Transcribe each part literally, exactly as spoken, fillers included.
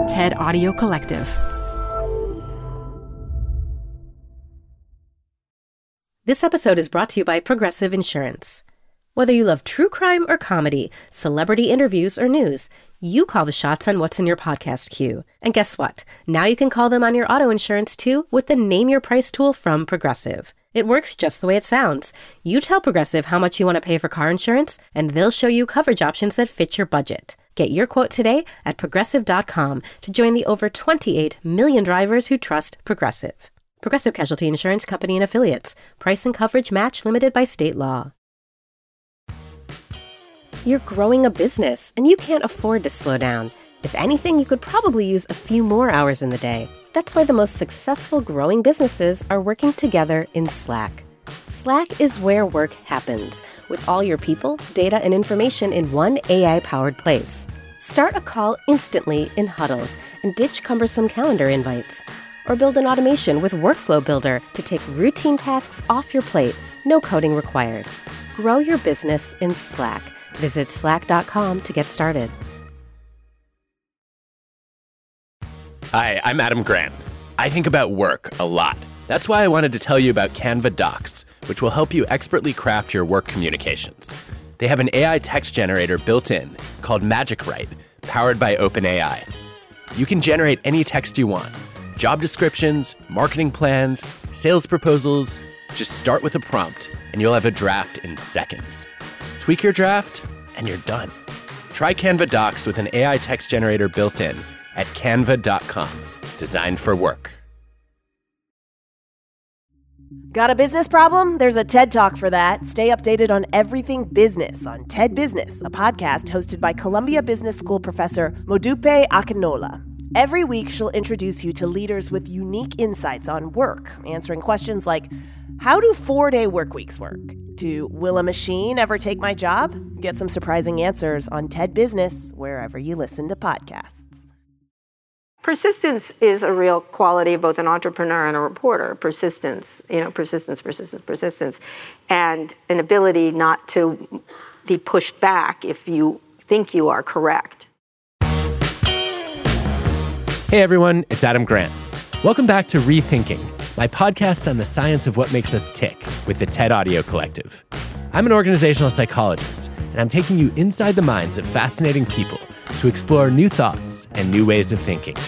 TED Audio Collective. This episode is brought to you by Progressive Insurance. Whether you love true crime or comedy, celebrity interviews or news, you call the shots on what's in your podcast queue. And guess what? Now you can call them on your auto insurance too with the Name Your Price tool from Progressive. It works just the way it sounds. You tell Progressive how much you want to pay for car insurance, and they'll show you coverage options that fit your budget. Get your quote today at progressive dot com to join the over twenty-eight million drivers who trust Progressive. Progressive Casualty Insurance Company and Affiliates. Price and coverage match limited by state law. You're growing a business, and you can't afford to slow down. If anything, you could probably use a few more hours in the day. That's why the most successful growing businesses are working together in Slack. Slack is where work happens, with all your people, data, and information in one A I-powered place. Start a call instantly in huddles and ditch cumbersome calendar invites. Or build an automation with Workflow Builder to take routine tasks off your plate, no coding required. Grow your business in Slack. Visit slack dot com to get started. Hi, I'm Adam Grant. I think about work a lot. That's why I wanted to tell you about Canva Docs, which will help you expertly craft your work communications. They have an A I text generator built in called Magic Write, powered by OpenAI. You can generate any text you want. Job descriptions, marketing plans, sales proposals. Just start with a prompt, and you'll have a draft in seconds. Tweak your draft, and you're done. Try Canva Docs with an A I text generator built in at canva dot com. Designed for work. Got a business problem? There's a TED Talk for that. Stay updated on everything business on TED Business, a podcast hosted by Columbia Business School professor Modupe Akinola. Every week, she'll introduce you to leaders with unique insights on work, answering questions like, how do four-day work weeks work? To will a machine ever take my job? Get some surprising answers on TED Business, wherever you listen to podcasts. Persistence is a real quality of both an entrepreneur and a reporter. Persistence, you know, persistence, persistence, persistence, and an ability not to be pushed back if you think you are correct. Hey everyone, it's Adam Grant. Welcome back to Rethinking, my podcast on the science of what makes us tick with the TED Audio Collective. I'm an organizational psychologist, and I'm taking you inside the minds of fascinating people to explore new thoughts and new ways of thinking.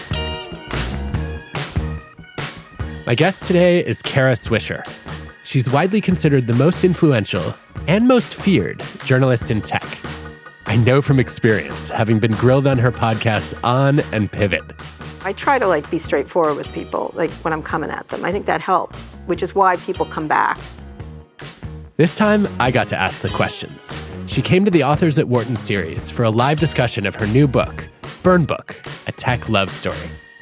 My guest today is Kara Swisher. She's widely considered the most influential and most feared journalist in tech. I know from experience, having been grilled on her podcasts On and Pivot. I try to like be straightforward with people, like when I'm coming at them. I think that helps, which is why people come back. This time, I got to ask the questions. She came to the Authors at Wharton series for a live discussion of her new book, Burn Book, a tech love story.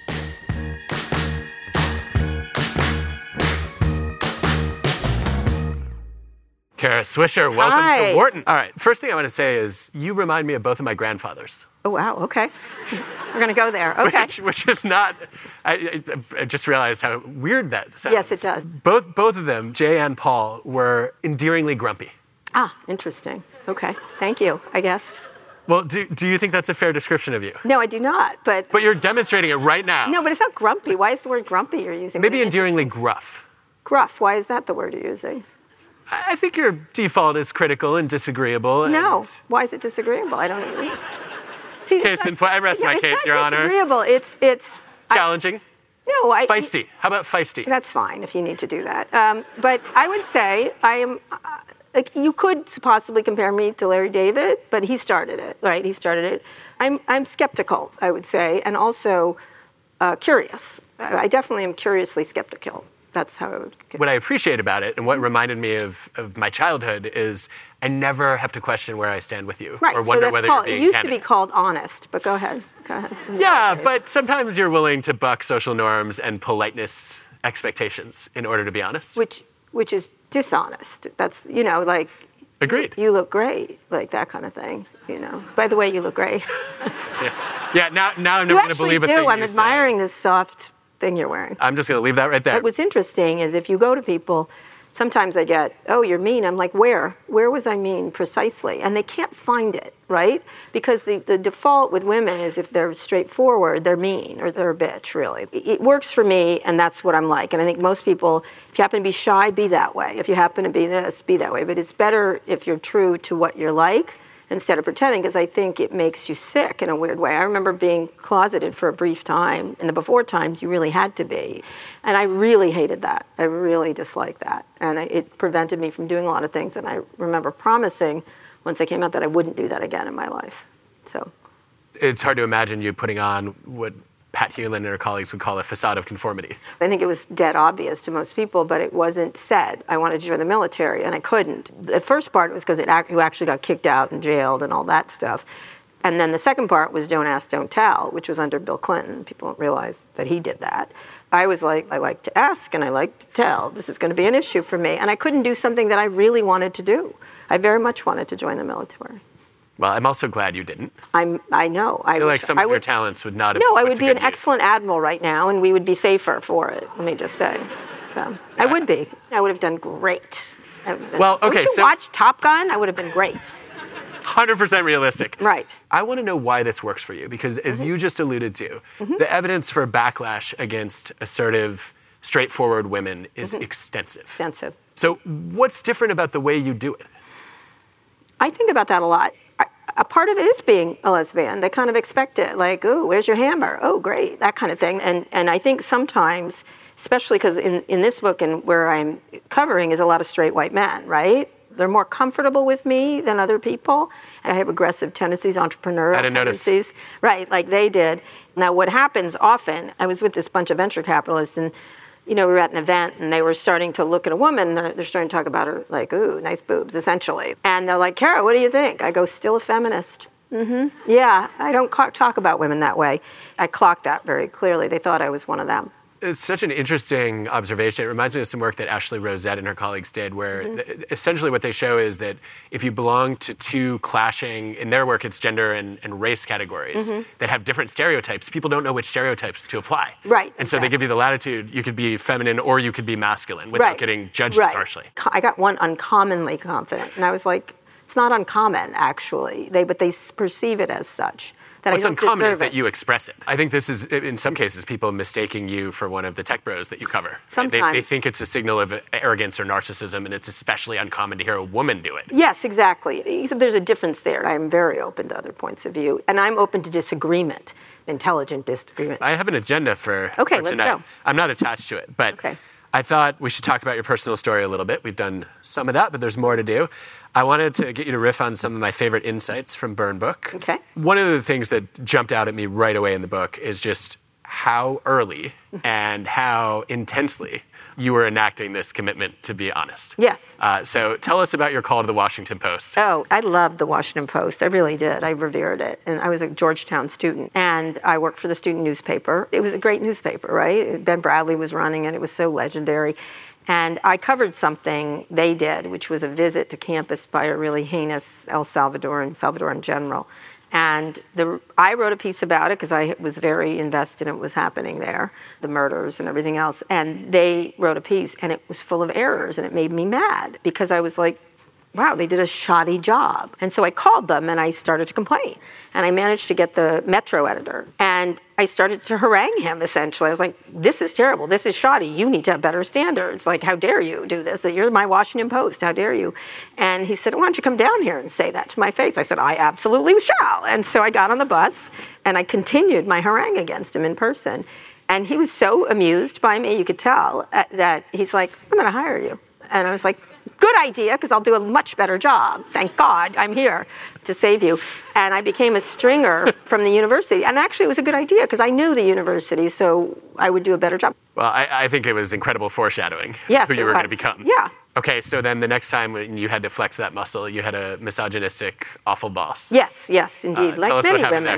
Kara Swisher, welcome Hi. to Wharton. All right, first thing I want to say is you remind me of both of my grandfathers. Oh, wow, okay. We're going to go there, okay. Which, which is not, I, I, I just realized how weird that sounds. Yes, it does. Both, both of them, Jay and Paul, were endearingly grumpy. Ah, interesting. Okay, thank you, I guess. Well, do, do you think that's a fair description of you? No, I do not, but... But you're demonstrating it right now. No, but it's not grumpy. Why is the word grumpy you're using? Maybe endearingly gruff. Gruff, why is that the word you're using? I think your default is critical and disagreeable. No. And Why is it disagreeable? I don't agree. See, Case in point. I rest no, my it's case, not Your Honor. disagreeable. It's it's Challenging. I, no, I Feisty. How about feisty? That's fine if you need to do that. Um, but I would say I am. Uh, like you could possibly compare me to Larry David, but he started it, right? He started it. I'm I'm skeptical, I would say, and also uh, curious. I, I definitely am curiously skeptical. That's how I would. What I appreciate about it, and what reminded me of, of my childhood, is I never have to question where I stand with you, right, or wonder so that's whether called, you're being it used candid. to be called honest, but go ahead. Go ahead. Yeah, but sometimes you're willing to buck social norms and politeness expectations in order to be honest. Which which is dishonest. That's, you know, like. Agreed. You look great, like that kind of thing. You know. By the way, you look great. yeah. yeah. Now, now I'm never going to believe a do. thing you I'm admiring say. this soft thing you're wearing. I'm just going to leave that right there. But what's interesting is if you go to people sometimes I get, oh, you're mean. I'm like, where? Where was I mean precisely? And they can't find it, right? Because the, the default with women is if they're straightforward, they're mean or they're a bitch, really. It, it works for me, and that's what I'm like. And I think most people, if you happen to be shy, be that way. If you happen to be this, be that way. But it's better if you're true to what you're like instead of pretending, because I think it makes you sick in a weird way. I remember being closeted for a brief time. In the before times, you really had to be. And I really hated that. I really disliked that. And I, it prevented me from doing a lot of things. And I remember promising, once I came out, that I wouldn't do that again in my life. So it's hard to imagine you putting on what Pat Hewlin and her colleagues would call a facade of conformity. I think it was dead obvious to most people, but it wasn't said. I wanted to join the military, and I couldn't. The first part was because you actually got kicked out and jailed and all that stuff. And then the second part was don't ask, don't tell, which was under Bill Clinton. People don't realize that he did that. I was like, I like to ask and I like to tell. This is going to be an issue for me. And I couldn't do something that I really wanted to do. I very much wanted to join the military. Well, I'm also glad you didn't. I'm, I know. I feel I like some of would, your talents would not have No, been I put would to be good an use. excellent admiral right now, and we would be safer for it, let me just say. So, I would be. I would have done great. Well, okay, Would you so- watch Top Gun? I would have been great. one hundred percent realistic. Right. I want to know why this works for you, because as Mm-hmm. you just alluded to, Mm-hmm. the evidence for backlash against assertive, straightforward women is Mm-hmm. extensive. Extensive. So what's different about the way you do it? I think about that a lot. I, a part of it is being a lesbian. They kind of expect it, like, oh, where's your hammer? Oh, great, that kind of thing. And and I think sometimes, especially because in, in this book and where I'm covering is a lot of straight white men, right? They're more comfortable with me than other people. I have aggressive tendencies, entrepreneurial I didn't notice. tendencies. Right, like they did. Now, what happens often, I was with this bunch of venture capitalists, and you know, we were at an event and they were starting to look at a woman. They're, they're starting to talk about her, like, ooh, nice boobs, essentially. And they're like, Kara, what do you think? I go, still a feminist. Mm-hmm. Yeah, I don't ca- talk about women that way. I clocked that very clearly. They thought I was one of them. It's such an interesting observation. It reminds me of some work that Ashley Rosette and her colleagues did, where Mm-hmm. th- essentially what they show is that if you belong to two clashing, in their work it's gender and, and race categories, Mm-hmm. that have different stereotypes, people don't know which stereotypes to apply. Right, And so they exactly. give you the latitude, you could be feminine or you could be masculine without Right. getting judged right. harshly. Co- I got one uncommonly confident, and I was like, it's not uncommon, actually. They, but they s- perceive it as such. That What's I don't uncommon is deserve that it. you express it. I think this is, in some cases, people mistaking you for one of the tech bros that you cover. They, Sometimes. they think it's a signal of arrogance or narcissism, and it's especially uncommon to hear a woman do it. Yes, exactly. Except there's a difference there. I'm very open to other points of view, and I'm open to disagreement, intelligent disagreement. I have an agenda for, Okay, for let's tonight. go. I'm not attached to it, but Okay. I thought we should talk about your personal story a little bit. We've done some of that, but there's more to do. I wanted to get you to riff on some of my favorite insights from Burn Book. Okay. One of the things that jumped out at me right away in the book is just how early and how intensely you were enacting this commitment to be honest. Yes. Uh, so tell us about your call to the Washington Post. Oh, I loved the Washington Post. I really did. I revered it. And I was a Georgetown student, and I worked for the student newspaper. It was a great newspaper, right? Ben Bradley was running it. It was so legendary. And I covered something they did, which was a visit to campus by a really heinous El Salvadoran, Salvadoran general. And the, I wrote a piece about it because I was very invested in what was happening there, the murders and everything else. And they wrote a piece, and it was full of errors, and it made me mad because I was like, wow, they did a shoddy job. And so I called them and I started to complain. And I managed to get the Metro editor. And I started to harangue him, essentially. I was like, this is terrible. This is shoddy. You need to have better standards. Like, how dare you do this? You're my Washington Post. How dare you? And he said, why don't you come down here and say that to my face? I said, I absolutely shall. And so I got on the bus and I continued my harangue against him in person. And he was so amused by me, you could tell, uh, that he's like, I'm going to hire you. And I was like, good idea, because I'll do a much better job. Thank God I'm here to save you. And I became a stringer from the university. And actually, it was a good idea, because I knew the university, so I would do a better job. Well, I, I think it was incredible foreshadowing Yes, who you it were going to was. become. Yeah. Okay, so then the next time when you had to flex that muscle, you had a misogynistic, awful boss. Yes, yes, indeed. Uh, like tell us many what happened women. there.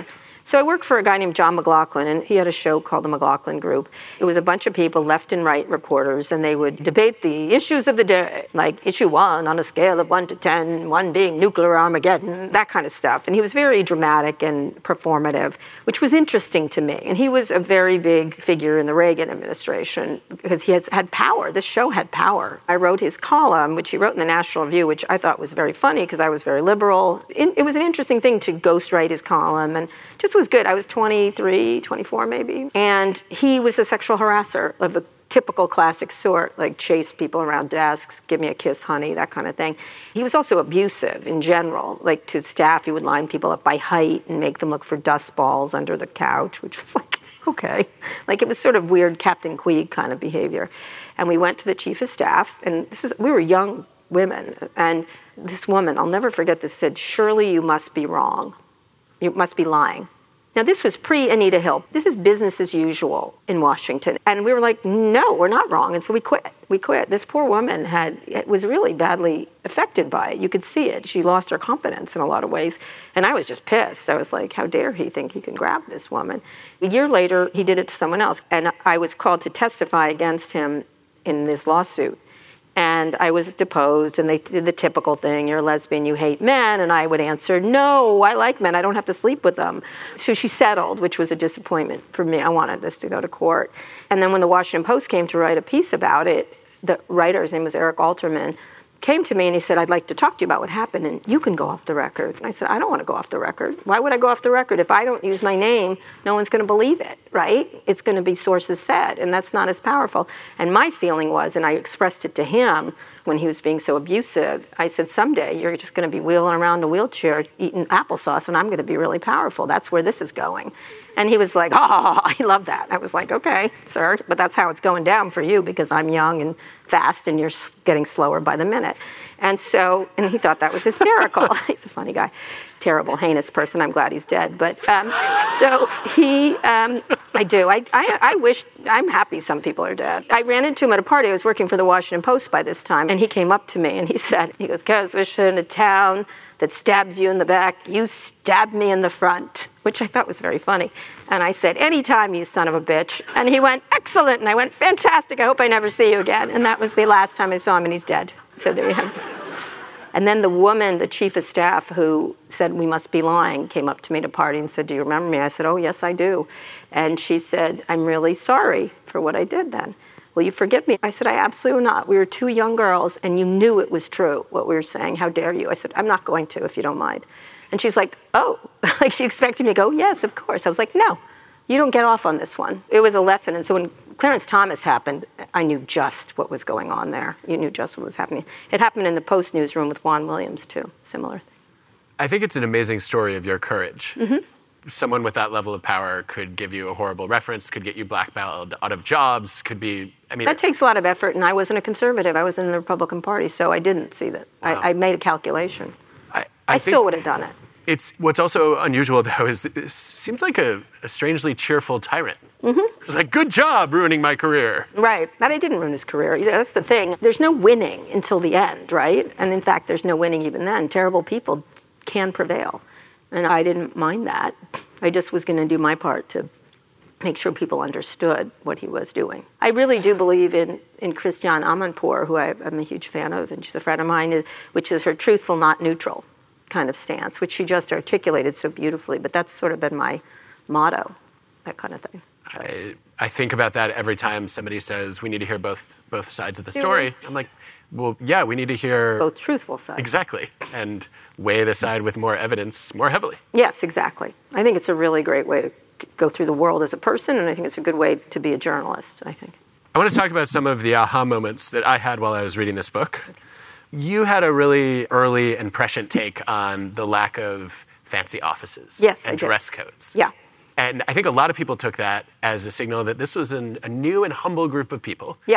So I worked for a guy named John McLaughlin, and he had a show called The McLaughlin Group. It was a bunch of people, left and right reporters, and they would debate the issues of the day, like issue one on a scale of one to ten, one being nuclear Armageddon, that kind of stuff. And he was very dramatic and performative, which was interesting to me. And he was a very big figure in the Reagan administration because he has had power. This show had power. I wrote his column, which he wrote in the National Review, which I thought was very funny because I was very liberal. It, it was an interesting thing to ghostwrite his column, and just was good. I was twenty-three, twenty-four maybe. And he was a sexual harasser of a typical classic sort, like chase people around desks, give me a kiss, honey, that kind of thing. He was also abusive in general. Like to staff, he would line people up by height and make them look for dust balls under the couch, which was like, okay. Like it was sort of weird Captain Queeg kind of behavior. And we went to the chief of staff, and this is we were young women, and this woman, I'll never forget this, said, "Surely you must be wrong. You must be lying." Now, this was pre-Anita Hill. This is business as usual in Washington. And we were like, no, we're not wrong. And so we quit. We quit. This poor woman had was really badly affected by it. You could see it. She lost her confidence in a lot of ways. And I was just pissed. I was like, how dare he think he can grab this woman? A year later, he did it to someone else. And I was called to testify against him in this lawsuit. And I was deposed, and they did the typical thing, you're a lesbian, you hate men, and I would answer, no, I like men, I don't have to sleep with them. So she settled, which was a disappointment for me. I wanted this to go to court. And then when the Washington Post came to write a piece about it, the writer, his name was Eric Alterman, came to me and he said, I'd like to talk to you about what happened, and you can go off the record. And I said, I don't want to go off the record. Why would I go off the record? If I don't use my name, no one's going to believe it, right? It's going to be sources said, and that's not as powerful. And my feeling was, and I expressed it to him when he was being so abusive, I said, someday you're just going to be wheeling around in a wheelchair eating applesauce, and I'm going to be really powerful. That's where this is going. And he was like, oh, I love that. I was like, okay, sir, but that's how it's going down for you because I'm young and fast and you're getting slower by the minute. And so, and he thought that was hysterical. He's a funny guy. Terrible, heinous person. I'm glad he's dead. But um, so he, um, I do. I, I, I wish, I'm happy some people are dead. I ran into him at a party. I was working for the Washington Post by this time. And he came up to me and he said, he goes, Kara Swisher, in a town that stabs you in the back, you stabbed me in the front, which I thought was very funny. And I said, anytime, you son of a bitch. And he went, excellent. And I went, fantastic. I hope I never see you again. And that was the last time I saw him, and he's dead. So there you have it. And then the woman, the chief of staff, who said we must be lying, came up to me at a party and said, do you remember me? I said, oh, yes, I do. And she said, I'm really sorry for what I did then. Will you forgive me? I said, I absolutely not. We were two young girls, and you knew it was true, what we were saying. How dare you? I said, I'm not going to, if you don't mind. And she's like, oh. Like she expected me to go, yes, of course. I was like, no, you don't get off on this one. It was a lesson. And so when Clarence Thomas happened, I knew just what was going on there. You knew just what was happening. It happened in the Post newsroom with Juan Williams, too. Similar thing. I think it's an amazing story of your courage. Mm-hmm. Someone with that level of power could give you a horrible reference, could get you blackmailed out of jobs, could be, I mean... That takes a lot of effort, and I wasn't a conservative. I was in the Republican Party, so I didn't see that. Wow. I, I made a calculation. I, I, I still would have done it. It's what's also unusual, though, is it seems like a, a strangely cheerful tyrant. Mm-hmm. It's like, good job ruining my career. Right. But I didn't ruin his career. That's the thing. There's no winning until the end, right? And in fact, there's no winning even then. Terrible people can prevail. And I didn't mind that. I just was going to do my part to make sure people understood what he was doing. I really do believe in, in Christiane Amanpour, who I, I'm a huge fan of, and she's a friend of mine, which is her truthful, not neutral kind of stance, which she just articulated so beautifully. But that's sort of been my motto, that kind of thing. I, I think about that every time somebody says, we need to hear both both sides of the story. I'm like, well, yeah, we need to hear... both truthful sides. Exactly. And weigh the side with more evidence more heavily. Yes, exactly. I think it's a really great way to go through the world as a person, and I think it's a good way to be a journalist, I think. I want to talk about some of the aha moments that I had while I was reading this book. Okay. You had a really early and prescient take on the lack of fancy offices yes, and I did. dress codes. Yeah. And I think a lot of people took that as a signal that this was an, a new and humble group of people. Yeah.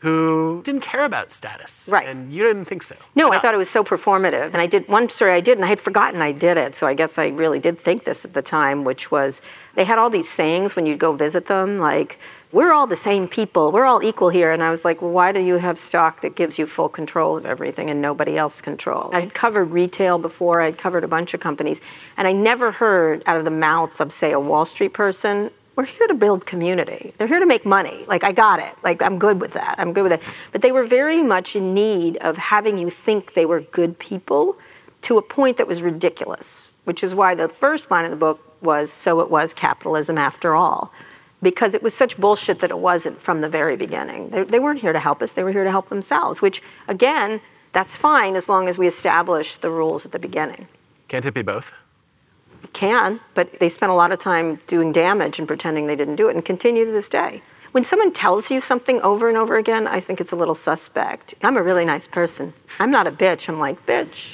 who didn't care about status. Right. And you didn't think so. No, Why I not? thought it was so performative. And I did one story I did, and I had forgotten I did it. So I guess I really did think this at the time, which was they had all these sayings when you'd go visit them, like, we're all the same people, we're all equal here. And I was like, well, why do you have stock that gives you full control of everything and nobody else control? I had covered retail before, I'd covered a bunch of companies, and I never heard out of the mouth of, say, a Wall Street person, we're here to build community. They're here to make money. Like, I got it. Like, I'm good with that. I'm good with it. But they were very much in need of having you think they were good people to a point that was ridiculous, which is why the first line of the book was, so it was capitalism after all. Because it was such bullshit that it wasn't from the very beginning. They, they weren't here to help us. They were here to help themselves, which, again, that's fine as long as we establish the rules at the beginning. Can't it be both? It can, but they spent a lot of time doing damage and pretending they didn't do it and continue to this day. When someone tells you something over and over again, I think it's a little suspect. I'm a really nice person. I'm not a bitch. I'm like, bitch.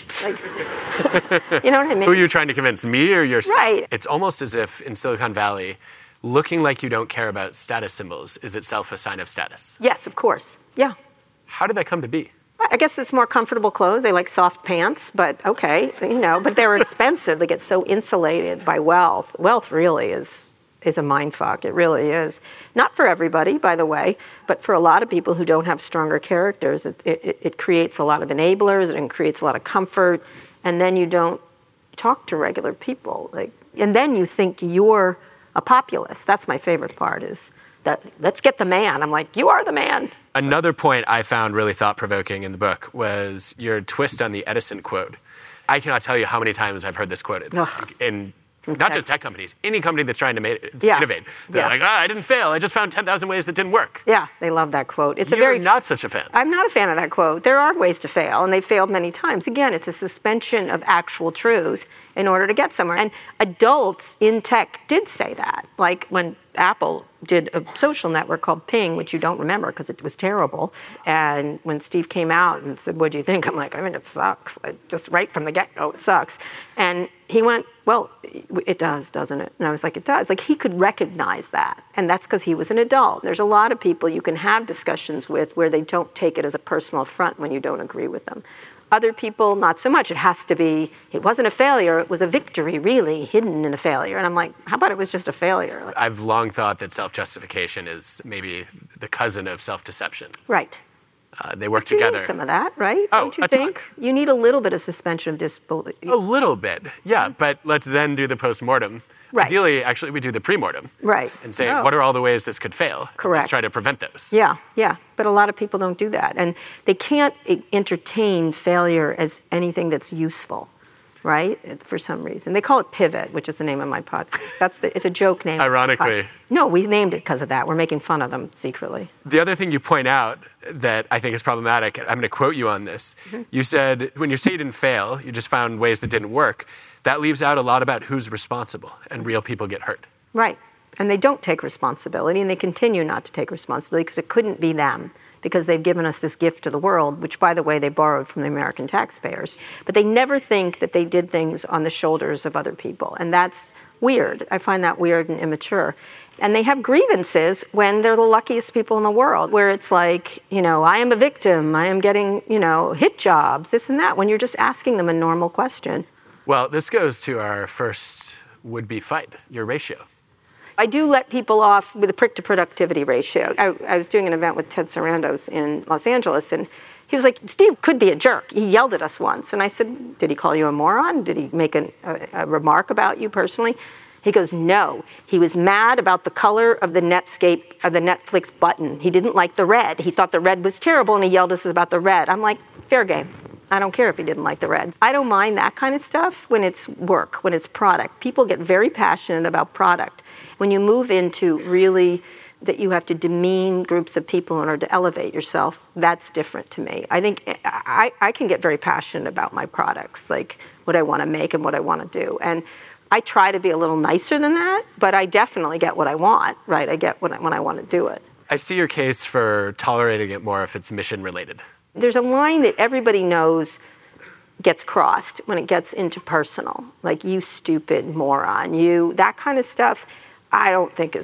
Like, you know what I mean? Who are you trying to convince, me or yourself? Right. It's almost as if in Silicon Valley, looking like you don't care about status symbols is itself a sign of status. Yes, of course. Yeah. How did that come to be? I guess it's more comfortable clothes. They like soft pants, but okay, you know, but they're expensive. They get so insulated by wealth. Wealth really is is a mindfuck. It really is. Not for everybody, by the way, but for a lot of people who don't have stronger characters, it, it, it creates a lot of enablers and creates a lot of comfort, and then you don't talk to regular people. Like, and then you think you're a populist. That's my favorite part is that, let's get the man. I'm like, you are the man. Another point I found really thought-provoking in the book was your twist on the Edison quote. I cannot tell you how many times I've heard this quoted. Ugh. In Okay. not just tech companies, any company that's trying to, make, to Yeah. innovate. They're Yeah. like, ah, I didn't fail. I just found ten thousand ways that didn't work. Yeah, they love that quote. It's You're a very not such a fan. I'm not a fan of that quote. There are ways to fail, and they've failed many times. Again, it's a suspension of actual truth in order to get somewhere. And adults in tech did say that. Like when Apple did a social network called Ping, which you don't remember because it was terrible. And when Steve came out and said, what'd you think? I'm like, I think it sucks. Like, just right from the get-go, it sucks. And he went, well, it does, doesn't it? And I was like, it does. Like, he could recognize that. And that's because he was an adult. There's a lot of people you can have discussions with where they don't take it as a personal affront when you don't agree with them. Other people, not so much. It has to be, it wasn't a failure, it was a victory, really, hidden in a failure. And I'm like, how about it was just a failure? Like, I've long thought that self-justification is maybe the cousin of self-deception. right. Uh, they work You together. need some of that, right? Oh, Don't you a ton. think? You need a little bit of suspension of disbelief. A little bit, yeah. But let's then do the post-mortem. Right. Ideally, actually, we do the pre-mortem. Right. And say, Oh. what are all the ways this could fail? Correct. Let's try to prevent those. Yeah, yeah. But a lot of people don't do that. And they can't e- entertain failure as anything that's useful, right? It- For some reason. They call it Pivot, which is the name of my podcast. That's the, it's a joke name. Ironically. No, we named it because of that. We're making fun of them secretly. The other thing you point out that I think is problematic, I'm going to quote you on this. Mm-hmm. You said, when you say you didn't fail, you just found ways that didn't work. That leaves out a lot about who's responsible, and real people get hurt. Right. And they don't take responsibility, and they continue not to take responsibility because it couldn't be them, because they've given us this gift to the world, which, by the way, they borrowed from the American taxpayers. But they never think that they did things on the shoulders of other people, and that's weird. I find that weird and immature. And they have grievances when they're the luckiest people in the world, where it's like, you know, I am a victim, I am getting, you know, hit jobs, this and that, when you're just asking them a normal question. Well, this goes to our first would-be fight, your ratio. I do let people off with a prick to productivity ratio. I, I was doing an event with Ted Sarandos in Los Angeles, and he was like, Steve could be a jerk. He yelled at us once. And I said, did he call you a moron? Did he make an, a, a remark about you personally? He goes, no. He was mad about the color of the Netscape, of the Netflix button. He didn't like the red. He thought the red was terrible, and he yelled at us about the red. I'm like, fair game. I don't care if he didn't like the red. I don't mind that kind of stuff when it's work, when it's product. People get very passionate about product. When you move into really that you have to demean groups of people in order to elevate yourself, that's different to me. I think I, I can get very passionate about my products, like what I want to make and what I want to do. And I try to be a little nicer than that, but I definitely get what I want, right? I get what I, when I want to do it. I see your case for tolerating it more if it's mission-related. There's a line that everybody knows gets crossed when it gets into personal, like you stupid moron, you, that kind of stuff, I don't think is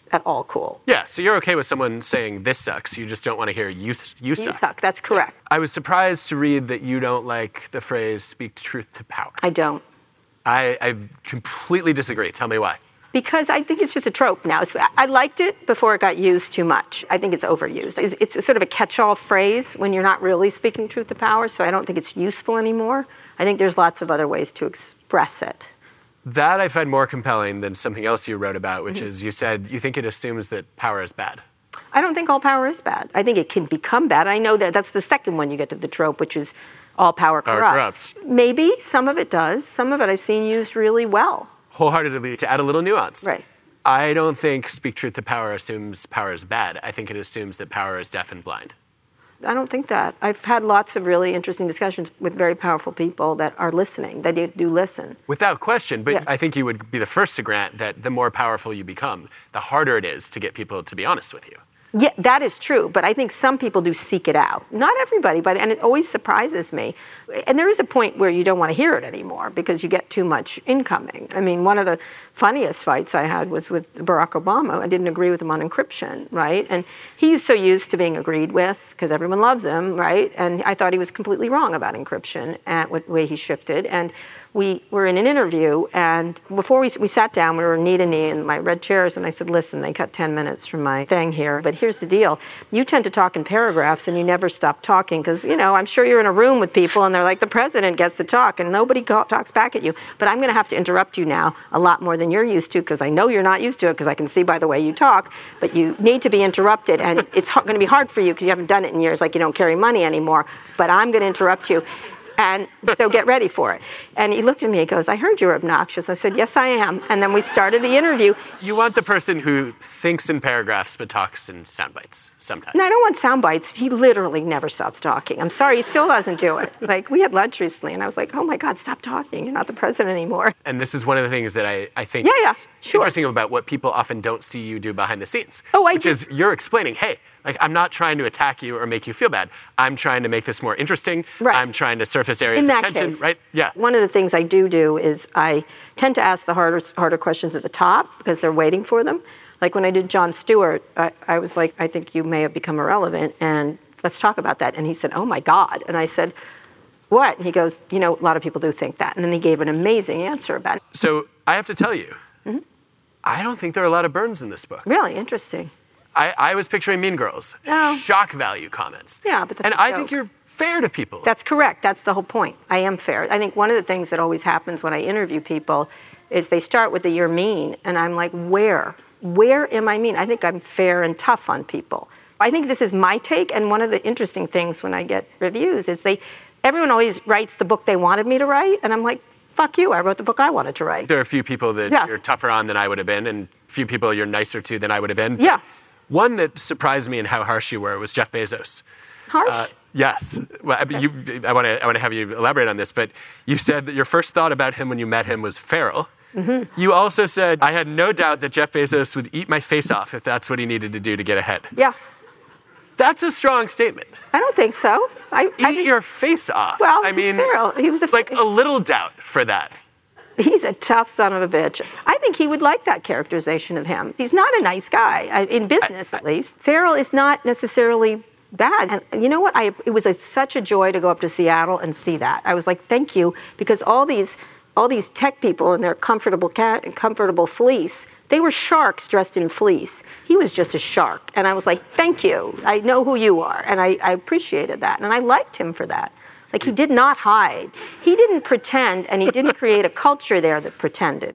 at all cool. Yeah, so you're okay with someone saying this sucks. You just don't want to hear you, you suck. You suck, that's correct. I was surprised to read that you don't like the phrase speak truth to power. I don't. I, I completely disagree. Tell me why. Because I think it's just a trope now. It's, I liked it before it got used too much. I think it's overused. It's, it's a sort of a catch-all phrase when you're not really speaking truth to power, so I don't think it's useful anymore. I think there's lots of other ways to express it. That I find more compelling than something else you wrote about, which mm-hmm. is you said you think it assumes that power is bad. I don't think all power is bad. I think it can become bad. I know that that's the second one you get to the trope, which is all power corrupts. Power corrupts. Maybe some of it does. Some of it I've seen used really well. Wholeheartedly, to add a little nuance. Right. I don't think speak truth to power assumes power is bad. I think it assumes that power is deaf and blind. I don't think that. I've had lots of really interesting discussions with very powerful people that are listening. They do, do listen. Without question, but Yes. I think you would be the first to grant that the more powerful you become, the harder it is to get people to be honest with you. Yeah, that is true, but I think some people do seek it out. Not everybody, but and it always surprises me. And there is a point where you don't want to hear it anymore because you get too much incoming. I mean, one of the funniest fights I had was with Barack Obama. I didn't agree with him on encryption, right? And he's so used to being agreed with because everyone loves him, right? And I thought he was completely wrong about encryption and the way he shifted. And we were in an interview, and before we, we sat down, we were knee to knee in my red chairs, and I said, listen, they cut ten minutes from my thing here, but here's the deal. You tend to talk in paragraphs, and you never stop talking, because, you know, I'm sure you're in a room with people, and they're like, the president gets to talk, and nobody call, talks back at you. But I'm going to have to interrupt you now a lot more than you're used to, because I know you're not used to it, because I can see by the way you talk, but you need to be interrupted, and it's going to be hard for you, because you haven't done it in years, like you don't carry money anymore, but I'm going to interrupt you. And so get ready for it. And he looked at me, he goes, I heard you were obnoxious. I said, yes, I am. And then we started the interview. You want the person who thinks in paragraphs but talks in sound bites sometimes. No, I don't want sound bites. He literally never stops talking. I'm sorry, he still doesn't do it. Like, we had lunch recently, and I was like, oh my God, stop talking. You're not the president anymore. And this is one of the things that I, I think yeah, yeah, is sure. interesting about what people often don't see you do behind the scenes. Oh, I Which do. is you're explaining, hey, like I'm not trying to attack you or make you feel bad. I'm trying to make this more interesting. Right. I'm trying to surface areas In of that tension, case, right? Yeah. One of the things I do do is I tend to ask the harder harder questions at the top because they're waiting for them. Like when I did Jon Stewart, I, I was like, I think you may have become irrelevant, and let's talk about that. And he said, oh my God. And I said, what? And he goes, you know, a lot of people do think that. And then he gave an amazing answer about it. So I have to tell you, mm-hmm. I don't think there are a lot of burns in this book. Really interesting. I, I was picturing Mean Girls. No. Shock value comments. Yeah, but that's And a I joke. think you're fair to people. That's correct. That's the whole point. I am fair. I think one of the things that always happens when I interview people is they start with the you're mean, and I'm like, where? Where am I mean? I think I'm fair and tough on people. I think this is my take, and one of the interesting things when I get reviews is they, everyone always writes the book they wanted me to write, and I'm like, fuck you, I wrote the book I wanted to write. There are a few people that Yeah. you're tougher on than I would have been, and a few people you're nicer to than I would have been. Yeah. One that surprised me in how harsh you were was Jeff Bezos. Harsh? Uh, yes. Well, I, you, I want to I want to have you elaborate on this, but you said that your first thought about him when you met him was feral. Mm-hmm. You also said, I had no doubt that Jeff Bezos would eat my face off if that's what he needed to do to get ahead. Yeah. That's a strong statement. I don't think so. I, Eat I think, your face off. well, I he's mean, feral. He was a like a little doubt for that. He's a tough son of a bitch. I think he would like that characterization of him. He's not a nice guy, I- in business at least. Feral is not necessarily bad. And you know what? I, it was a, such a joy to go up to Seattle and see that. I was like, thank you, because all these all these tech people in their comfortable cat and comfortable fleece, they were sharks dressed in fleece. He was just a shark. And I was like, thank you. I know who you are. And I, I appreciated that. And I liked him for that. Like, he did not hide. He didn't pretend, and he didn't create a culture there that pretended.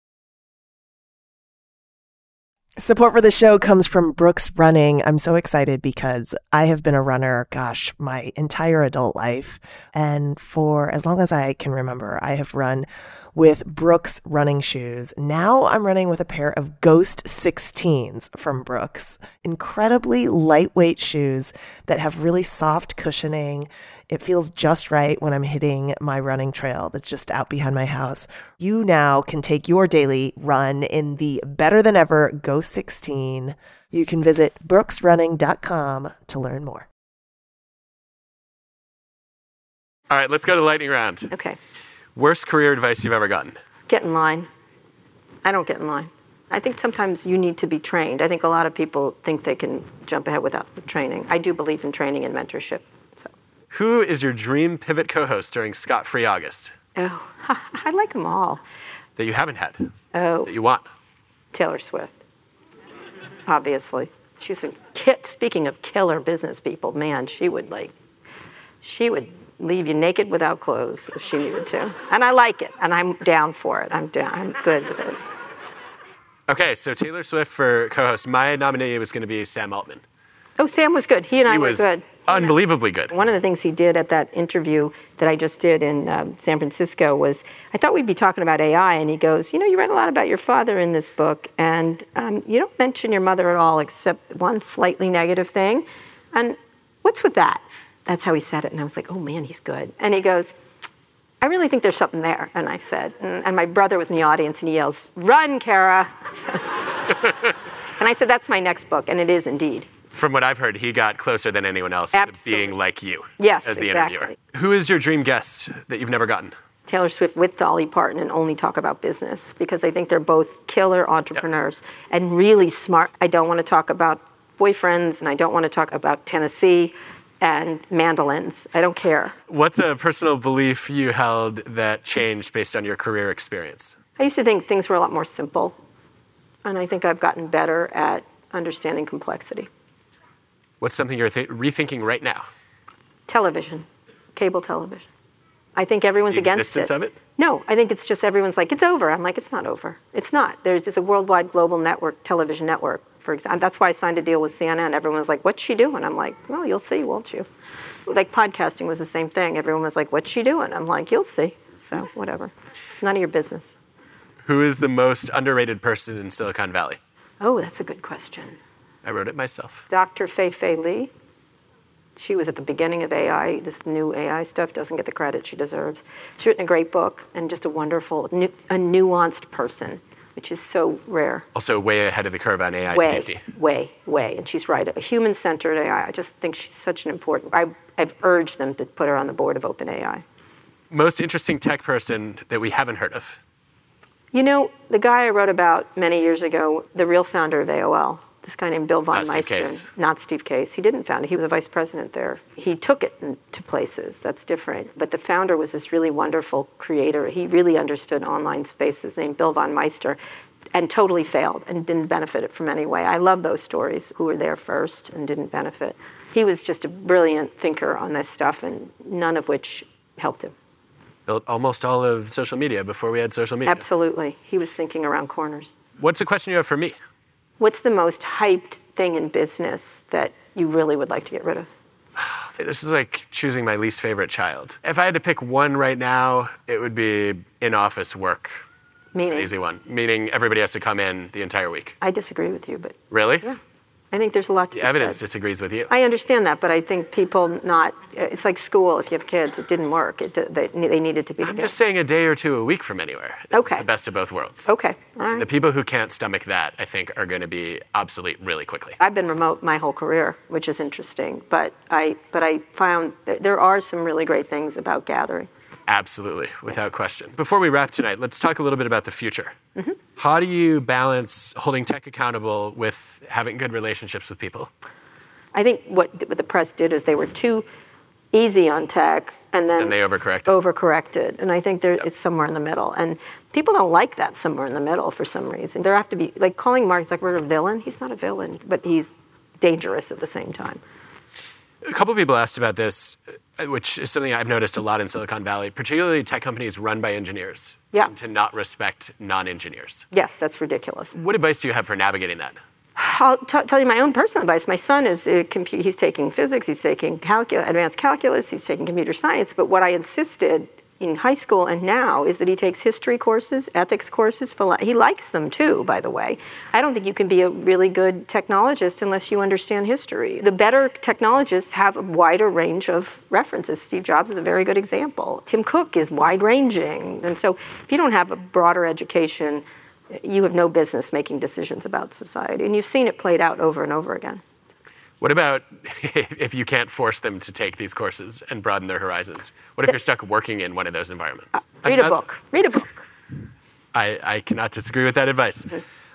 Support for the show comes from Brooks Running. I'm so excited because I have been a runner, gosh, my entire adult life. And for as long as I can remember, I have run with Brooks running shoes. Now I'm running with a pair of Ghost sixteens from Brooks. Incredibly lightweight shoes that have really soft cushioning. It feels just right when I'm hitting my running trail that's just out behind my house. You now can take your daily run in the better than ever Ghost sixteen. You can visit brooks running dot com to learn more. All right, let's go to the lightning round. Okay. Worst career advice you've ever gotten? Get in line. I don't get in line. I think sometimes you need to be trained. I think a lot of people think they can jump ahead without the training. I do believe in training and mentorship. So. Who is your dream Pivot co-host during Scot-Free August? Oh, I like them all. That you haven't had? Oh. That you want? Taylor Swift. Obviously. She's a kid. Speaking of killer business people, man, she would like, she would leave you naked without clothes if she needed to. And I like it, and I'm down for it. I'm down. I'm good with it. Okay, so Taylor Swift for co-host. My nominee was going to be Sam Altman. Oh, Sam was good. He and I he were was good. Unbelievably good. One of the things he did at that interview that I just did in um, San Francisco was, I thought we'd be talking about A I, and he goes, you know, you read a lot about your father in this book, and um, you don't mention your mother at all except one slightly negative thing. And what's with that? That's how he said it, and I was like, oh man, he's good. And he goes, I really think there's something there. And I said, and, and my brother was in the audience, and he yells, run, Kara. And I said, that's my next book, and it is indeed. From what I've heard, he got closer than anyone else Absolutely. to being like you yes, as the exactly. interviewer. Who is your dream guest that you've never gotten? Taylor Swift with Dolly Parton and only talk about business, because I think they're both killer entrepreneurs yep. and really smart. I don't want to talk about boyfriends, and I don't want to talk about Tennessee and mandolins. I don't care. What's a personal belief you held that changed based on your career experience? I used to think things were a lot more simple, and I think I've gotten better at understanding complexity. What's something you're th- rethinking right now? Television, cable television. I think everyone's the against existence it. of it? No, I think it's just everyone's like, it's over. I'm like, it's not over. It's not. There's just a worldwide global network, television network, for example. That's why I signed a deal with C N N. Everyone was like, what's she doing? I'm like, well, you'll see, won't you? Like podcasting was the same thing. Everyone was like, what's she doing? I'm like, you'll see. So whatever. None of your business. Who is the most underrated person in Silicon Valley? Oh, that's a good question. I wrote it myself. Doctor Fei-Fei Li. She was at the beginning of A I. This new A I stuff doesn't get the credit she deserves. She's written a great book and just a wonderful, nu- a nuanced person, which is so rare. Also way ahead of the curve on A I way, safety. Way, way. And she's right. A human-centered A I. I just think she's such an important... I, I've urged them to put her on the board of OpenAI. Most interesting tech person that we haven't heard of? You know, the guy I wrote about many years ago, the real founder of A O L, this guy named Bill von Not Steve Meister. Case. Not Steve Case. He didn't found it. He was a vice president there. He took it to places. That's different. But the founder was this really wonderful creator. He really understood online spaces, named Bill von Meister, and totally failed and didn't benefit it from any way. I love those stories, who were there first and didn't benefit. He was just a brilliant thinker on this stuff, and none of which helped him. Built almost all of social media before we had social media. Absolutely. He was thinking around corners. What's a question you have for me? What's the most hyped thing in business that you really would like to get rid of? This is like choosing my least favorite child. If I had to pick one right now, it would be in-office work. Meaning? It's an easy one. Meaning everybody has to come in the entire week. I disagree with you, but... Really? Yeah. I think there's a lot to The be evidence said. disagrees with you. I understand that, but I think people not... It's like school. If you have kids, it didn't work. It, they, they needed to be I'm together. just saying a day or two a week from anywhere. It's Okay. the best of both worlds. Okay. All right. The people who can't stomach that, I think, are going to be obsolete really quickly. I've been remote my whole career, which is interesting, but I but I found that there are some really great things about gathering. Absolutely, without question. Before we wrap tonight, let's talk a little bit about the future. Mm-hmm. How do you balance holding tech accountable with having good relationships with people? I think what, what the press did is they were too easy on tech, and then And they overcorrected. overcorrected. And I think there, it's somewhere in the middle. And people don't like that somewhere in the middle for some reason. There have to be, like calling Mark Zuckerberg a villain, he's not a villain, but he's dangerous at the same time. A couple people asked about this, which is something I've noticed a lot in Silicon Valley, particularly tech companies run by engineers, Yeah. tend to not respect non-engineers. Yes, that's ridiculous. What advice do you have for navigating that? I'll t- tell you my own personal advice. My son is a compu- he's taking physics, he's taking calcu- advanced calculus, he's taking computer science. But what I insisted in high school and now is that he takes history courses, ethics courses. Philo- he likes them too, by the way. I don't think you can be a really good technologist unless you understand history. The better technologists have a wider range of references. Steve Jobs is a very good example. Tim Cook is wide-ranging. And so if you don't have a broader education, you have no business making decisions about society. And you've seen it played out over and over again. What about if you can't force them to take these courses and broaden their horizons? What if you're stuck working in one of those environments? Uh, read a book. Read a book. I, I cannot disagree with that advice. Mm-hmm.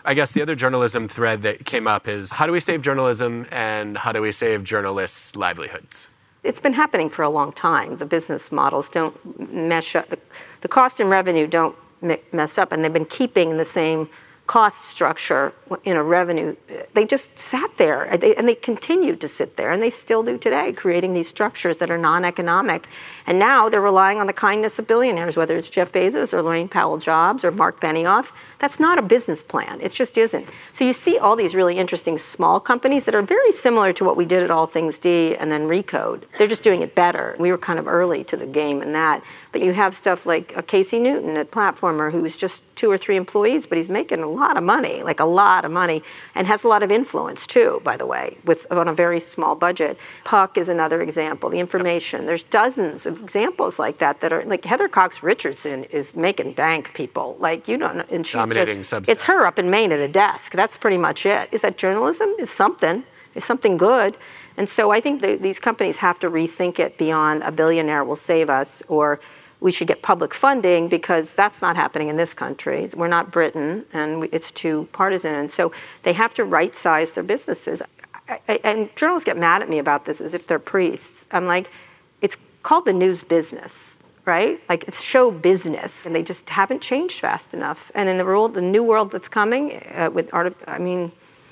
I guess the other journalism thread that came up is how do we save journalism and how do we save journalists' livelihoods? It's been happening for a long time. The business models don't mesh up. The, the cost and revenue don't mess up, and they've been keeping the same cost structure in a revenue. They just sat there, and they, and they continued to sit there, and they still do today, creating these structures that are non-economic. And now they're relying on the kindness of billionaires, whether it's Jeff Bezos or Laurene Powell Jobs or Mark Benioff. That's not a business plan. It just isn't. So you see all these really interesting small companies that are very similar to what we did at All Things D and then Recode. They're just doing it better. We were kind of early to the game in that. But you have stuff like a Casey Newton at Platformer, who's just two or three employees, but he's making a lot of money, like a lot of money, and has a lot of influence too, by the way, with on a very small budget. Puck is another example. The Information. There's dozens of examples like that that are like Heather Cox Richardson is making bank, people. Like you don't know, and she's dominating just, Substack. It's her up in Maine at a desk. That's pretty much it. Is that journalism? Is something. Is something good. And so I think the, these companies have to rethink it beyond a billionaire will save us, or we should get public funding, because that's not happening in this country. We're not Britain, and we, it's too partisan. And so they have to right-size their businesses. I, I, and journalists get mad at me about this as if they're priests. I'm like, it's called the news business, right? Like it's show business, and they just haven't changed fast enough. And in the world, the new world that's coming uh, with art, I mean,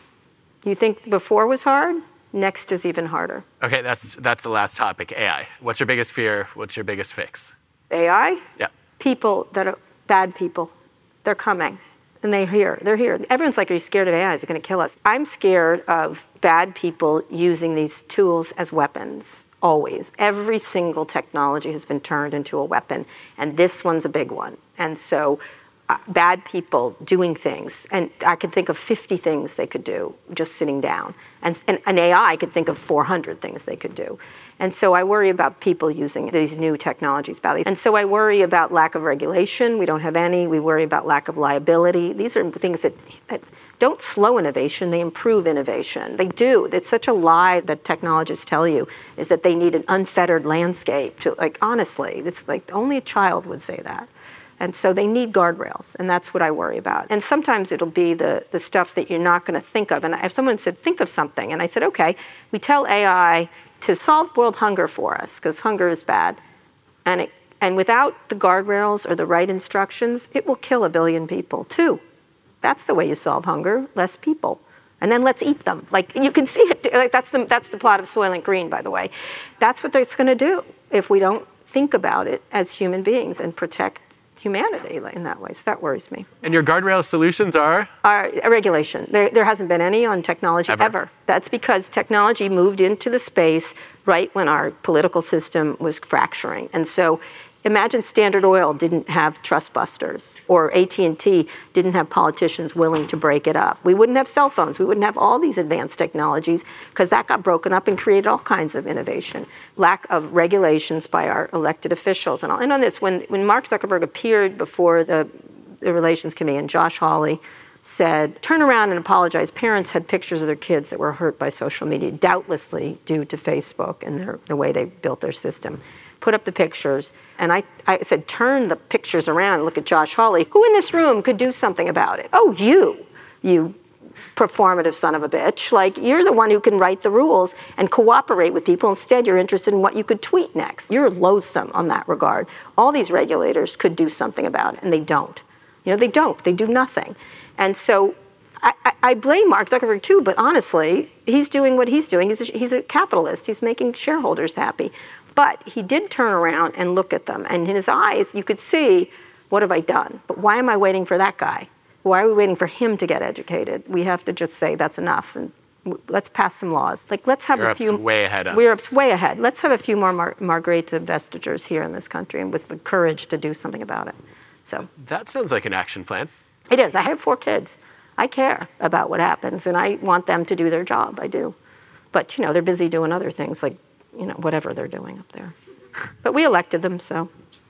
you think before was hard? Next is even harder. Okay, that's that's the last topic, A I. What's your biggest fear? What's your biggest fix? A I? Yeah. People that are bad people. They're coming. And they're here. They're here. Everyone's like, are you scared of A I? Is it going to kill us? I'm scared of bad people using these tools as weapons. Always. Every single technology has been turned into a weapon. And this one's a big one. And so uh, bad people doing things. And I could think of fifty things they could do just sitting down. And, and an A I could think of four hundred things they could do. And so I worry about people using these new technologies badly. And so I worry about lack of regulation. We don't have any. We worry about lack of liability. These are things that, that don't slow innovation. They improve innovation. They do. It's such a lie that technologists tell you, is that they need an unfettered landscape. To, like, honestly, it's like only a child would say that. And so they need guardrails, and that's what I worry about. And sometimes it'll be the, the stuff that you're not going to think of. And if someone said, think of something, and I said, okay, we tell A I to solve world hunger for us, because hunger is bad. And, it, and without the guardrails or the right instructions, it will kill a billion people, too. That's the way you solve hunger, less people. And then let's eat them. Like, you can see it. Like, that's the, that's the plot of Soylent Green, by the way. That's what it's going to do if we don't think about it as human beings and protect humanity in that way. So that worries me. And your guardrail solutions are? Are regulation. There, there hasn't been any on technology ever. ever. That's because technology moved into the space right when our political system was fracturing. And so imagine Standard Oil didn't have trust busters, or A T and T didn't have politicians willing to break it up. We wouldn't have cell phones. We wouldn't have all these advanced technologies, because that got broken up and created all kinds of innovation. Lack of regulations by our elected officials. And, all. and on this, when, when Mark Zuckerberg appeared before the, the Relations Committee, and Josh Hawley said, turn around and apologize. Parents had pictures of their kids that were hurt by social media, doubtlessly due to Facebook and their, the way they built their system. Put up the pictures, and I, I said, turn the pictures around and look at Josh Hawley. Who in this room could do something about it? Oh, you, you performative son of a bitch. Like, you're the one who can write the rules and cooperate with people. Instead, you're interested in what you could tweet next. You're loathsome on that regard. All these regulators could do something about it, and they don't. You know, they don't. They do nothing. And so I, I, I blame Mark Zuckerberg, too, but honestly, he's doing what he's doing. He's a, he's a capitalist. He's making shareholders happy. But he did turn around and look at them. And in his eyes, you could see, what have I done? But why am I waiting for that guy? Why are we waiting for him to get educated? We have to just say that's enough, and let's pass some laws. Like, let's have Europe's a few. way ahead of Europe's us. way ahead. Let's have a few more Mar- Margrethe Vestagers here in this country, and with the courage to do something about it. So that sounds like an action plan. It is. I have four kids. I care about what happens, and I want them to do their job. I do. But, you know, they're busy doing other things, like, you know, whatever they're doing up there. But we elected them, so.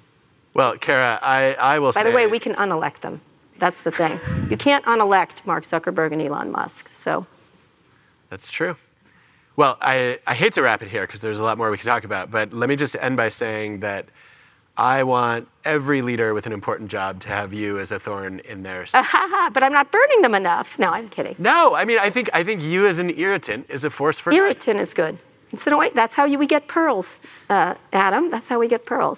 Well, Kara, I, I will By say... the way, we can unelect them. That's the thing. You can't unelect Mark Zuckerberg and Elon Musk, so. That's true. Well, I, I hate to wrap it here because there's a lot more we can talk about, but let me just end by saying that I want every leader with an important job to have you as a thorn in their side. Uh, but I'm not burning them enough. No, I'm kidding. No, I mean, I think I think you as an irritant is a force for Irritant good. Is good. It's in a way, that's how you, we get pearls, uh, Adam. That's how we get pearls.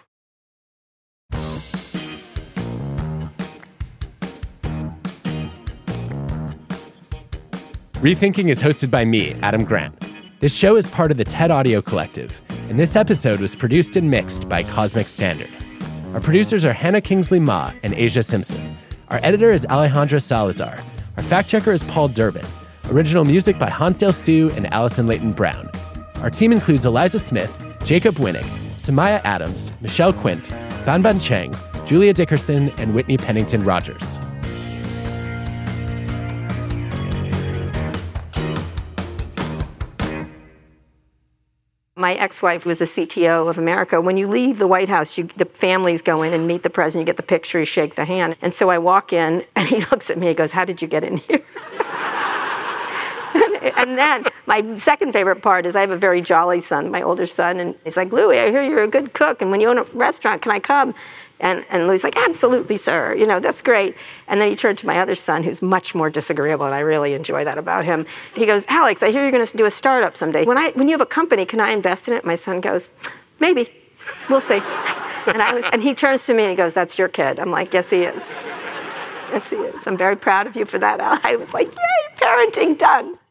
Rethinking is hosted by me, Adam Grant. This show is part of the TED Audio Collective, and this episode was produced and mixed by Cosmic Standard. Our producers are Hannah Kingsley Ma and Asia Simpson. Our editor is Alejandra Salazar. Our fact-checker is Paul Durbin. Original music by Hansdale Stu and Allison Leighton Brown. Our team includes Eliza Smith, Jacob Winnick, Samaya Adams, Michelle Quint, Banban Cheng, Julia Dickerson, and Whitney Pennington Rogers. My ex-wife was the C T O of America. When you leave the White House, you, the families go in and meet the president. You get the picture, you shake the hand. And so I walk in, and he looks at me, he goes, "How did you get in here?" And then my second favorite part is I have a very jolly son, my older son, and he's like, "Louie, I hear you're a good cook, and when you own a restaurant, can I come?" And, and Louie's like, "Absolutely, sir. You know, that's great." And then he turned to my other son, who's much more disagreeable, and I really enjoy that about him. He goes, "Alex, I hear you're going to do a startup someday. When I when you have a company, can I invest in it?" My son goes, "Maybe. We'll see." And I was, and he turns to me and he goes, "That's your kid." I'm like, "Yes, he is. Yes, he is. I'm very proud of you for that." I was like, "Yay, parenting done."